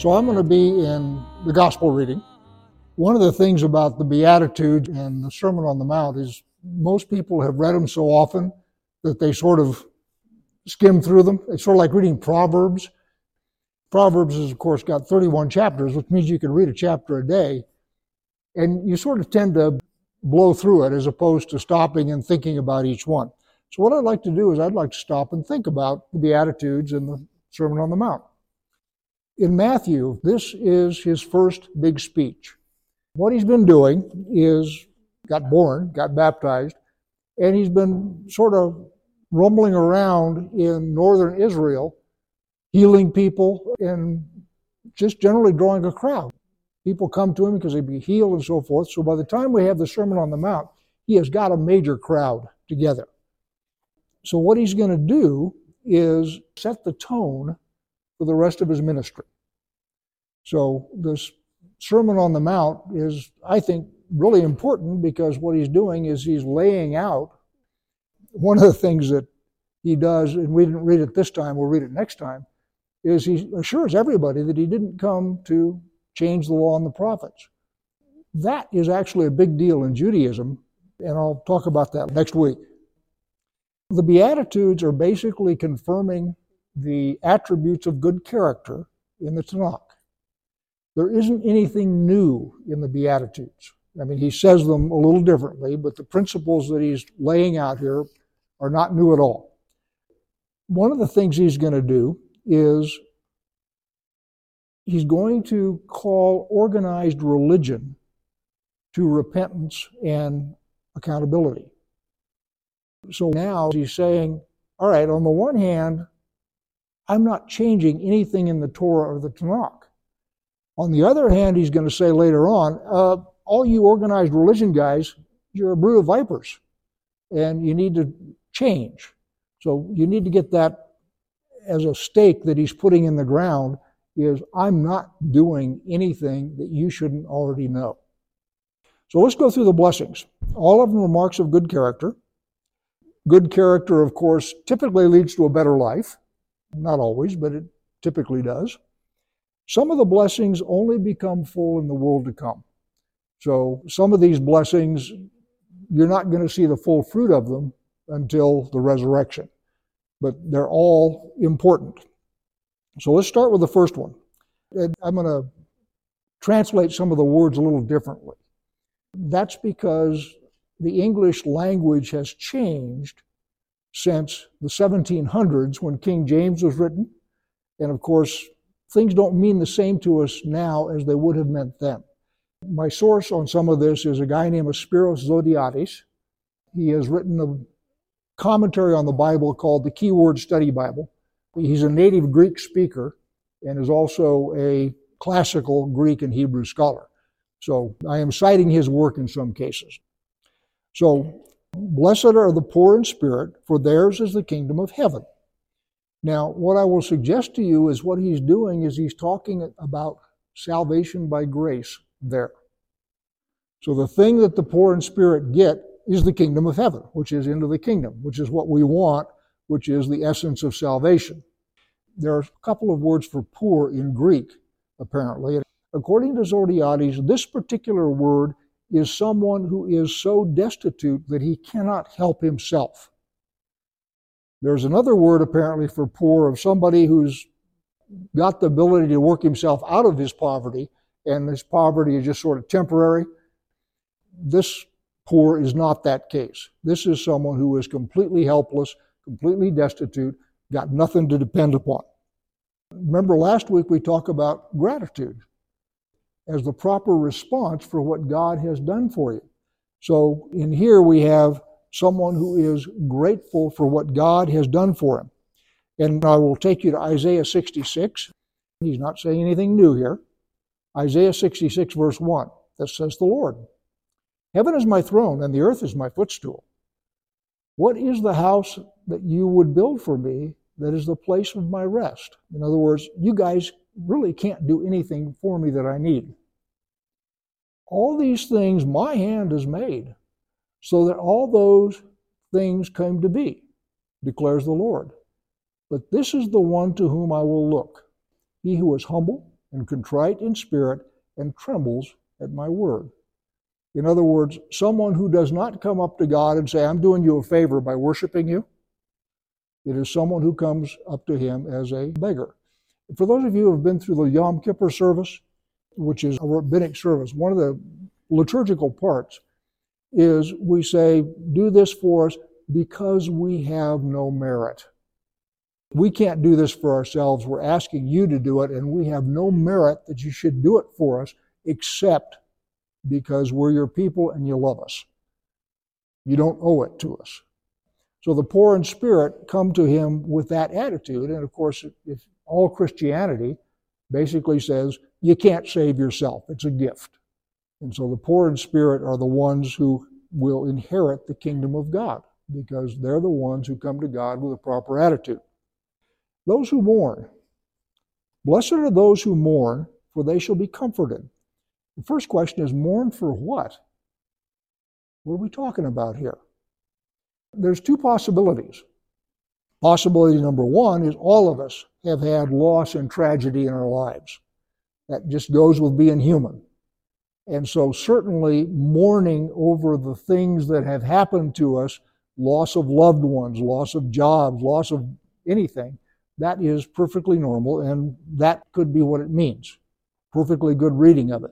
So I'm going to be in the gospel reading. One of the things about the Beatitudes and the Sermon on the Mount is most people have read them so often that they sort of skim through them. It's sort of like reading Proverbs. Proverbs has, of course, got 31 chapters, which means you can read a chapter a day. And you sort of tend to blow through it as opposed to stopping and thinking about each one. So what I'd like to do is I'd like to stop and think about the Beatitudes and the Sermon on the Mount. In Matthew, this is his first big speech. What he's been doing is got born, got baptized, and he's been sort of rumbling around in northern Israel, healing people and just generally drawing a crowd. People come to him because they'd be healed and so forth. So by the time we have the Sermon on the Mount, he has got a major crowd together. So what he's going to do is set the tone for the rest of his ministry. So this Sermon on the Mount is, I think, really important because what he's doing is he's laying out one of the things that he does, and we didn't read it this time, we'll read it next time, is he assures everybody that he didn't come to change the law and the prophets. That is actually a big deal in Judaism, and I'll talk about that next week. The Beatitudes are basically confirming the attributes of good character in the Tanakh. There isn't anything new in the Beatitudes. I mean, he says them a little differently, but the principles that he's laying out here are not new at all. One of the things he's going to do is he's going to call organized religion to repentance and accountability. So now he's saying, all right, on the one hand, I'm not changing anything in the Torah or the Tanakh. On the other hand, he's going to say later on, all you organized religion guys, you're a brood of vipers, and you need to change. So you need to get that as a stake that he's putting in the ground is, I'm not doing anything that you shouldn't already know. So let's go through the blessings. All of them are marks of good character. Good character, of course, typically leads to a better life. Not always, but it typically does. Some of the blessings only become full in the world to come. So some of these blessings, you're not going to see the full fruit of them until the resurrection. But they're all important. So let's start with the first one. I'm going to translate some of the words a little differently. That's because the English language has changed since the 1700s when King James was written. And of course, things don't mean the same to us now as they would have meant then. My source on some of this is a guy named Spiros Zodhiates. He has written a commentary on the Bible called the Keyword Study Bible. He's a native Greek speaker and is also a classical Greek and Hebrew scholar. So I am citing his work in some cases. So, blessed are the poor in spirit, for theirs is the kingdom of heaven. Now, what I will suggest to you is what he's doing is he's talking about salvation by grace there. So the thing that the poor in spirit get is the kingdom of heaven, which is into the kingdom, which is what we want, which is the essence of salvation. There are a couple of words for poor in Greek, apparently. According to Zodhiates, this particular word is someone who is so destitute that he cannot help himself. There's another word apparently for poor of somebody who's got the ability to work himself out of his poverty, and his poverty is just sort of temporary. This poor is not that case. This is someone who is completely helpless, completely destitute, got nothing to depend upon. Remember last week we talked about gratitude as the proper response for what God has done for you. So in here we have someone who is grateful for what God has done for him. And I will take you to Isaiah 66. He's not saying anything new here. Isaiah 66 verse 1, that says the Lord, heaven is my throne and the earth is my footstool. What is the house that you would build for me that is the place of my rest? In other words, you guys really can't do anything for me that I need. All these things my hand has made, so that all those things came to be, declares the Lord. But this is the one to whom I will look, he who is humble and contrite in spirit and trembles at my word. In other words, someone who does not come up to God and say, I'm doing you a favor by worshiping you. It is someone who comes up to him as a beggar. For those of you who have been through the Yom Kippur service, which is a rabbinic service, one of the liturgical parts is we say, do this for us because we have no merit. We can't do this for ourselves. We're asking you to do it, and we have no merit that you should do it for us except because we're your people and you love us. You don't owe it to us. So the poor in spirit come to him with that attitude, and of course, if all Christianity basically says you can't save yourself. It's a gift. And so the poor in spirit are the ones who will inherit the kingdom of God because they're the ones who come to God with a proper attitude. Those who mourn. Blessed are those who mourn, for they shall be comforted. The first question is, mourn for what? What are we talking about here? There's two possibilities. Possibility number one is all of us have had loss and tragedy in our lives. That just goes with being human. And so certainly mourning over the things that have happened to us, loss of loved ones, loss of jobs, loss of anything, that is perfectly normal, and that could be what it means. Perfectly good reading of it.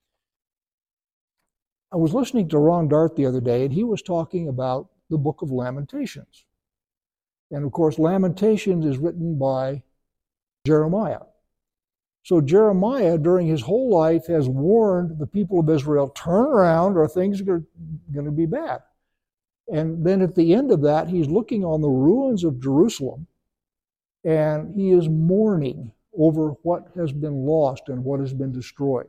I was listening to Ron Dart the other day, and he was talking about the book of Lamentations. And of course, Lamentations is written by Jeremiah. So Jeremiah, during his whole life, has warned the people of Israel, turn around or things are going to be bad. And then at the end of that, he's looking on the ruins of Jerusalem, and he is mourning over what has been lost and what has been destroyed.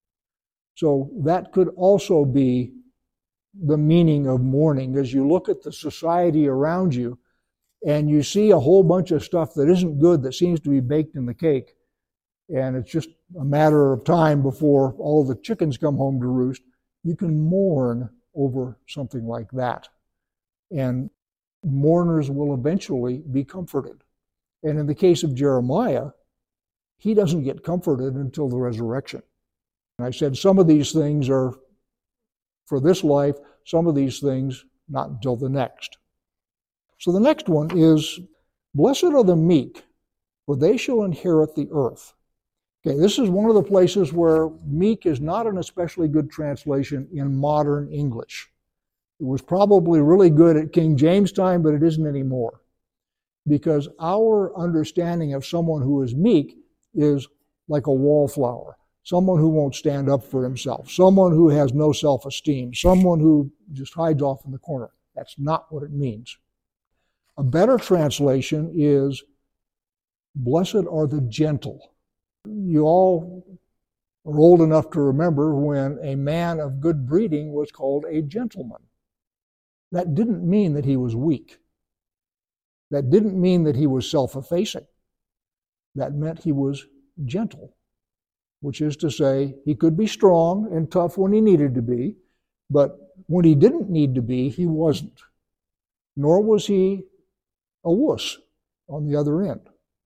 So that could also be the meaning of mourning. As you look at the society around you and you see a whole bunch of stuff that isn't good that seems to be baked in the cake, and it's just a matter of time before all the chickens come home to roost, you can mourn over something like that. And mourners will eventually be comforted. And in the case of Jeremiah, he doesn't get comforted until the resurrection. And I said some of these things are for this life, some of these things not until the next. So the next one is, blessed are the meek, for they shall inherit the earth. Okay, this is one of the places where meek is not an especially good translation in modern English. It was probably really good at King James time, but it isn't anymore. Because our understanding of someone who is meek is like a wallflower. Someone who won't stand up for himself. Someone who has no self-esteem. Someone who just hides off in the corner. That's not what it means. A better translation is, blessed are the gentle. You all are old enough to remember when a man of good breeding was called a gentleman. That didn't mean that he was weak. That didn't mean that he was self-effacing. That meant he was gentle, which is to say he could be strong and tough when he needed to be, but when he didn't need to be, he wasn't. Nor was he a wuss on the other end.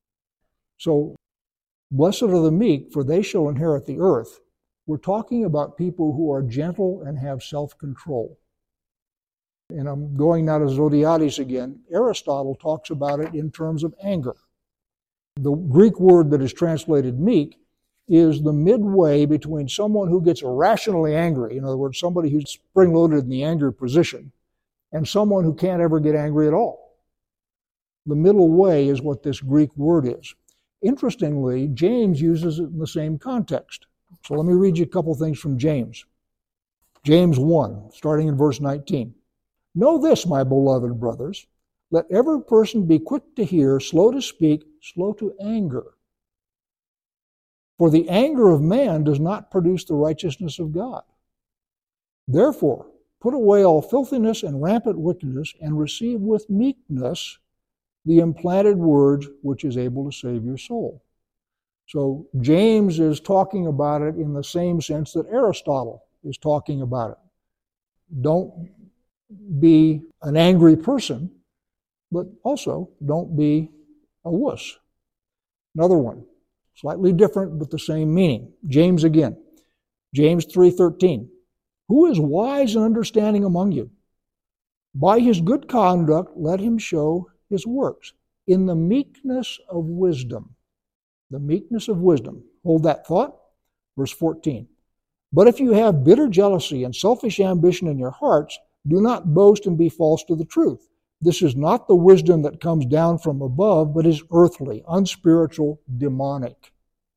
So, blessed are the meek, for they shall inherit the earth. We're talking about people who are gentle and have self-control. And I'm going now to Zodiades again. Aristotle talks about it in terms of anger. The Greek word that is translated meek is the midway between someone who gets irrationally angry, in other words, somebody who's spring-loaded in the angry position, and someone who can't ever get angry at all. The middle way is what this Greek word is. Interestingly, James uses it in the same context. So let me read you a couple things from James. James 1, starting in verse 19. Know this, my beloved brothers, let every person be quick to hear, slow to speak, slow to anger. For the anger of man does not produce the righteousness of God. Therefore, put away all filthiness and rampant wickedness, and receive with meekness the implanted word which is able to save your soul. So James is talking about it in the same sense that Aristotle is talking about it. Don't be an angry person, but also don't be a wuss. Another one. Slightly different, but the same meaning. James again. James 3:13. Who is wise and understanding among you? By his good conduct, let him show his works in the meekness of wisdom. The meekness of wisdom. Hold that thought. Verse 14. But if you have bitter jealousy and selfish ambition in your hearts, do not boast and be false to the truth. This is not the wisdom that comes down from above, but is earthly, unspiritual, demonic.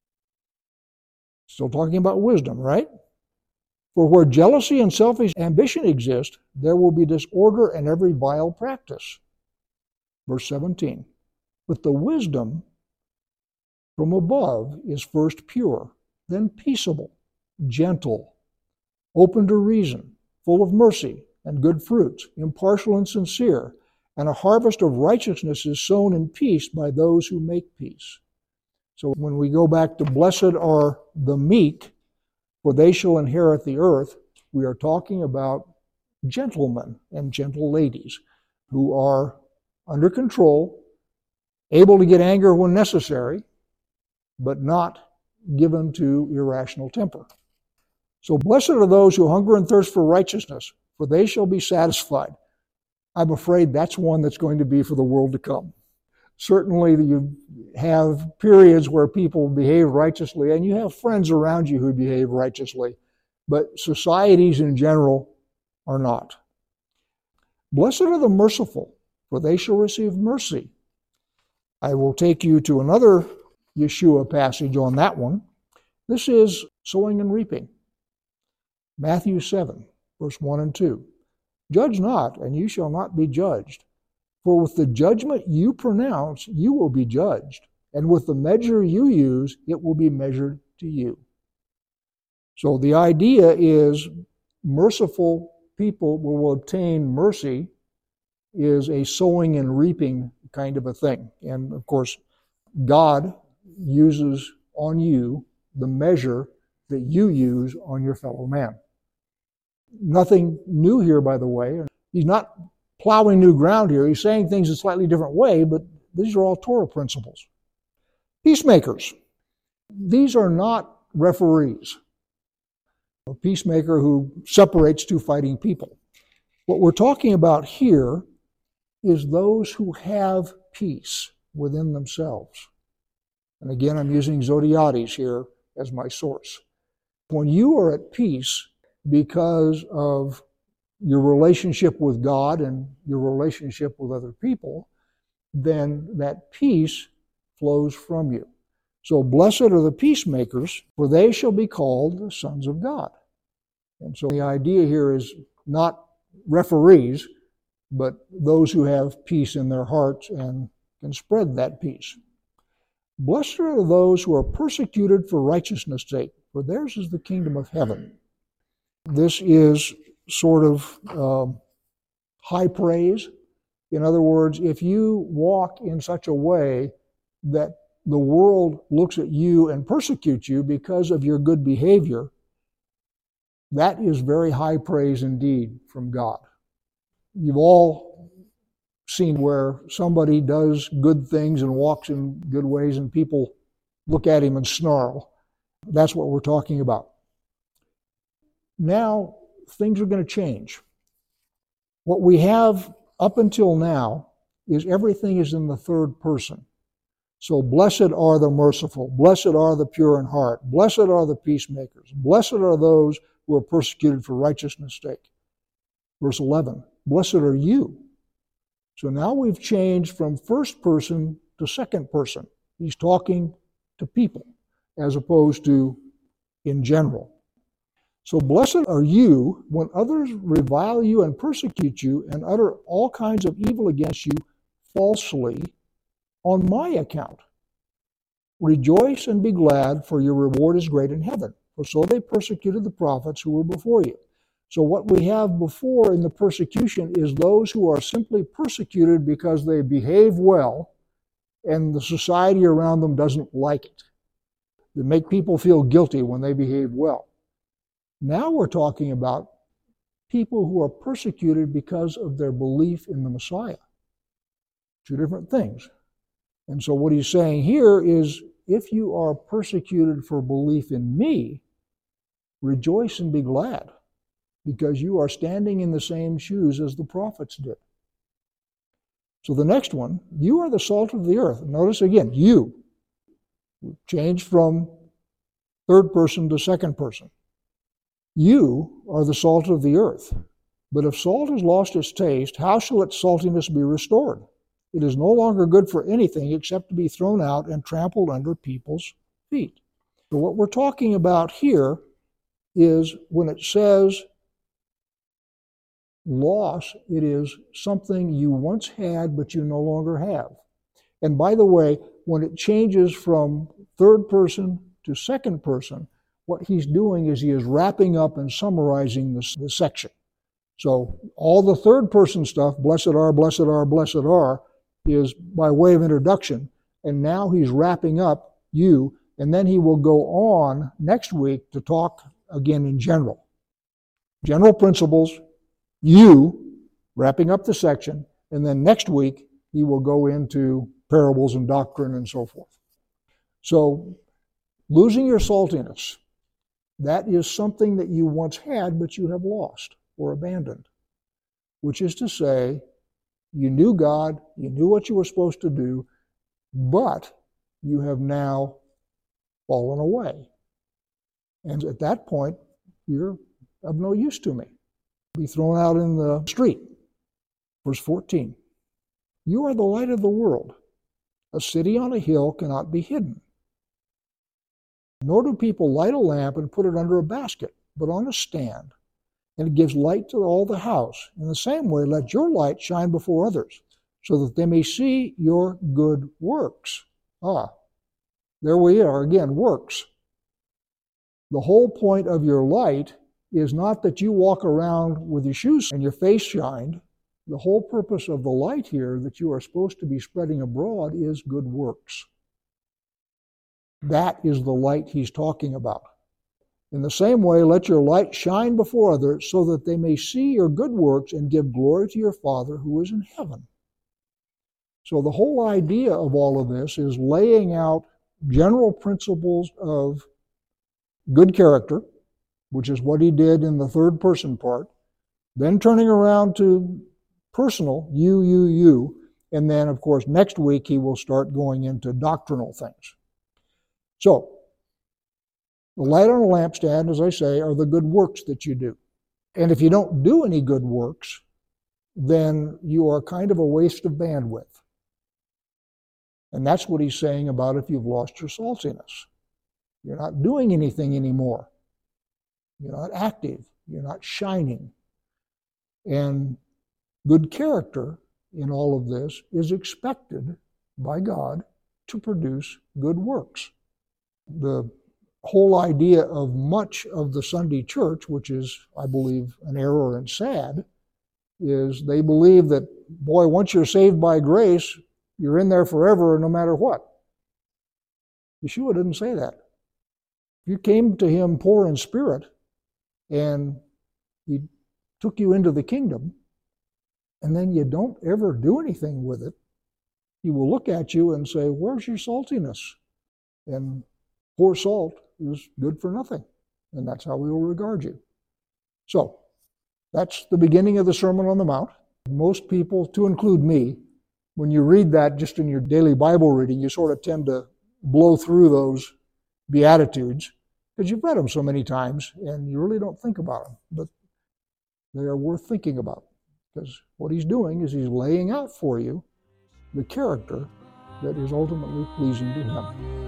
Still talking about wisdom, right? For where jealousy and selfish ambition exist, there will be disorder and every vile practice. Verse 17. But the wisdom from above is first pure, then peaceable, gentle, open to reason, full of mercy and good fruits, impartial and sincere, and a harvest of righteousness is sown in peace by those who make peace. So when we go back to blessed are the meek, for they shall inherit the earth, we are talking about gentlemen and gentle ladies who are under control, able to get anger when necessary, but not given to irrational temper. So blessed are those who hunger and thirst for righteousness, for they shall be satisfied. I'm afraid that's one that's going to be for the world to come. Certainly you have periods where people behave righteously, and you have friends around you who behave righteously, but societies in general are not. Blessed are the merciful, for they shall receive mercy. I will take you to another Yeshua passage on that one. This is sowing and reaping. Matthew 7, verse 1 and 2. Judge not, and you shall not be judged. For with the judgment you pronounce, you will be judged. And with the measure you use, it will be measured to you. So the idea is merciful people will obtain mercy is a sowing and reaping kind of a thing. And of course, God uses on you the measure that you use on your fellow man. Nothing new here, by the way. He's not plowing new ground here. He's saying things a slightly different way, but these are all Torah principles. Peacemakers. These are not referees. A peacemaker who separates two fighting people. What we're talking about here is those who have peace within themselves. And again, I'm using Zodiades here as my source. When you are at peace because of your relationship with God and your relationship with other people, then that peace flows from you. So blessed are the peacemakers, for they shall be called the sons of God. And so the idea here is not referees, but those who have peace in their hearts and can spread that peace. Blessed are those who are persecuted for righteousness' sake, for theirs is the kingdom of heaven. This is sort of high praise. In other words, if you walk in such a way that the world looks at you and persecutes you because of your good behavior, that is very high praise indeed from God. You've all seen where somebody does good things and walks in good ways and people look at him and snarl. That's what we're talking about. Now, things are going to change. What we have up until now is everything is in the third person. So blessed are the merciful, blessed are the pure in heart, blessed are the peacemakers, blessed are those who are persecuted for righteousness' sake. Verse 11, blessed are you. So now we've changed from first person to second person. He's talking to people as opposed to in general. So blessed are you when others revile you and persecute you and utter all kinds of evil against you falsely on my account. Rejoice and be glad, for your reward is great in heaven. For so they persecuted the prophets who were before you. So what we have before in the persecution is those who are simply persecuted because they behave well and the society around them doesn't like it. They make people feel guilty when they behave well. Now we're talking about people who are persecuted because of their belief in the Messiah. Two different things. And so what he's saying here is if you are persecuted for belief in me, rejoice and be glad, because you are standing in the same shoes as the prophets did. So the next one, you are the salt of the earth. Notice again, you. Changed from third person to second person. You are the salt of the earth. But if salt has lost its taste, how shall its saltiness be restored? It is no longer good for anything except to be thrown out and trampled under people's feet. So what we're talking about here is when it says loss, it is something you once had but you no longer have. And by the way, when it changes from third person to second person, what he's doing is he is wrapping up and summarizing the section. So all the third person stuff, blessed are, blessed are, blessed are, is by way of introduction. And now he's wrapping up you, and then he will go on next week to talk again in general. General principles, you, wrapping up the section, and then next week he will go into parables and doctrine and so forth. So, losing your saltiness, that is something that you once had but you have lost or abandoned, which is to say, you knew God, you knew what you were supposed to do, but you have now fallen away. And at that point, you're of no use to me. Be thrown out in the street. Verse 14. You are the light of the world. A city on a hill cannot be hidden. Nor do people light a lamp and put it under a basket, but on a stand, and it gives light to all the house. In the same way, let your light shine before others, so that they may see your good works. There we are again, works. The whole point of your light is not that you walk around with your shoes and your face shined. The whole purpose of the light here that you are supposed to be spreading abroad is good works. That is the light he's talking about. In the same way, let your light shine before others so that they may see your good works and give glory to your Father who is in heaven. So the whole idea of all of this is laying out general principles of good character, which is what he did in the third person part, then turning around to personal, you, and then, of course, next week he will start going into doctrinal things. So, the light on a lampstand, as I say, are the good works that you do. And if you don't do any good works, then you are kind of a waste of bandwidth. And that's what he's saying about if you've lost your saltiness. You're not doing anything anymore. You're not active. You're not shining. And good character in all of this is expected by God to produce good works. The whole idea of much of the Sunday church, which is, I believe, an error and sad, is they believe that, boy, once you're saved by grace, you're in there forever no matter what. Yeshua didn't say that. If you came to him poor in spirit and he took you into the kingdom, and then you don't ever do anything with it, he will look at you and say, where's your saltiness? And poor salt is good for nothing. And that's how we will regard you. So, that's the beginning of the Sermon on the Mount. Most people, to include me, when you read that just in your daily Bible reading, you sort of tend to blow through those Beatitudes because you've read them so many times and you really don't think about them. But they are worth thinking about because what he's doing is he's laying out for you the character that is ultimately pleasing to him.